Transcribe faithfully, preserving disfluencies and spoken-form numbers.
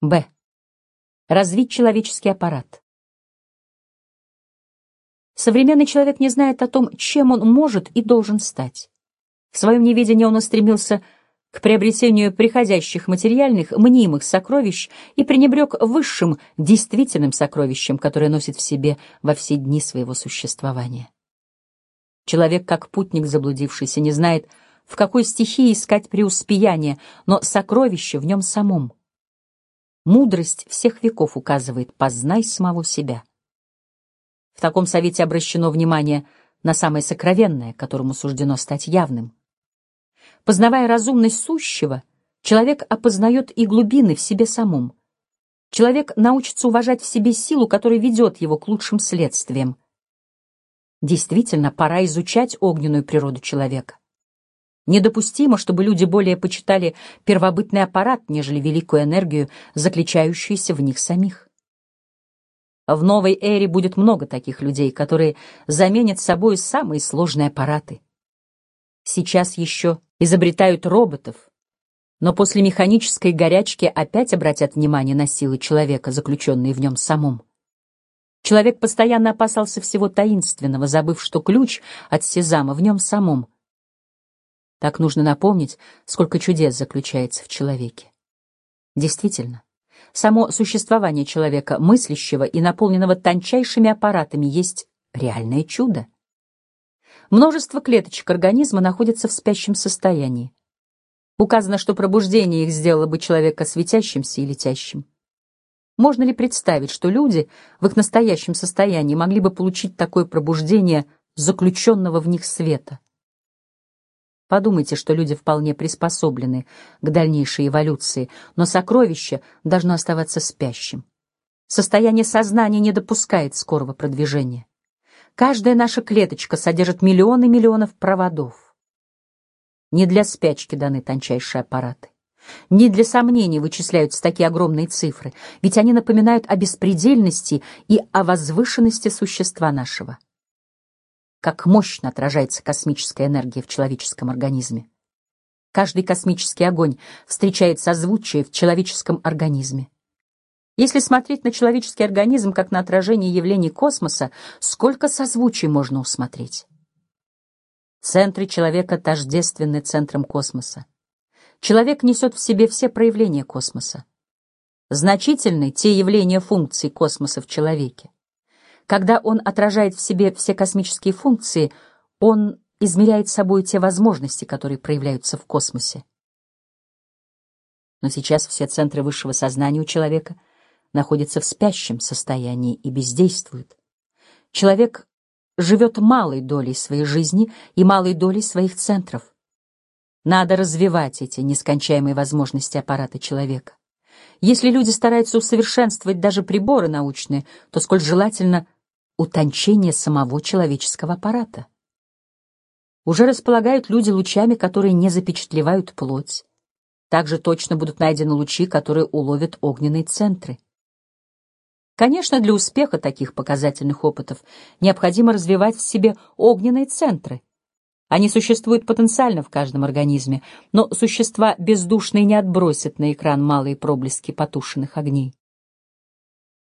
Б. Развить человеческий аппарат. Современный человек не знает о том, чем он может и должен стать. В своем неведении он устремился к приобретению приходящих материальных, мнимых сокровищ и пренебрег высшим, действительным сокровищем, которое носит в себе во все дни своего существования. Человек, как путник заблудившийся, не знает, в какой стихии искать преуспеяние, но сокровище в нем самом. Мудрость всех веков указывает: познай самого себя. В таком совете обращено внимание на самое сокровенное, которому суждено стать явным. Познавая разумность сущего, человек опознает и глубины в себе самом. Человек научится уважать в себе силу, которая ведет его к лучшим следствиям. Действительно, пора изучать огненную природу человека. Недопустимо, чтобы люди более почитали первобытный аппарат, нежели великую энергию, заключающуюся в них самих. В новой эре будет много таких людей, которые заменят собой самые сложные аппараты. Сейчас еще изобретают роботов, но после механической горячки опять обратят внимание на силы человека, заключенные в нем самом. Человек постоянно опасался всего таинственного, забыв, что ключ от Сезама в нем самом. Так нужно напомнить, сколько чудес заключается в человеке. Действительно, само существование человека, мыслящего и наполненного тончайшими аппаратами, есть реальное чудо. Множество клеточек организма находятся в спящем состоянии. Указано, что пробуждение их сделало бы человека светящимся и летящим. Можно ли представить, что люди в их настоящем состоянии могли бы получить такое пробуждение заключенного в них света? Подумайте, что люди вполне приспособлены к дальнейшей эволюции, но сокровище должно оставаться спящим. Состояние сознания не допускает скорого продвижения. Каждая наша клеточка содержит миллионы миллионов проводов. Не для спячки даны тончайшие аппараты. Не для сомнений вычисляются такие огромные цифры, ведь они напоминают о беспредельности и о возвышенности существа нашего. Как мощно отражается космическая энергия в человеческом организме. Каждый космический огонь встречает созвучие в человеческом организме. Если смотреть на человеческий организм как на отражение явлений космоса, сколько созвучий можно усмотреть? Центры человека тождественны центрам космоса. Человек несет в себе все проявления космоса. Значительны те явления функций космоса в человеке. Когда он отражает в себе все космические функции, он измеряет собой те возможности, которые проявляются в космосе. Но сейчас все центры высшего сознания у человека находятся в спящем состоянии и бездействуют. Человек живет малой долей своей жизни и малой долей своих центров. Надо развивать эти нескончаемые возможности аппарата человека. Если люди стараются усовершенствовать даже приборы научные, то сколь желательно утончение самого человеческого аппарата. Уже располагают люди лучами, которые не запечатлевают плоть. Также точно будут найдены лучи, которые уловят огненные центры. Конечно, для успеха таких показательных опытов необходимо развивать в себе огненные центры. Они существуют потенциально в каждом организме, но существа бездушные не отбросят на экран малые проблески потушенных огней.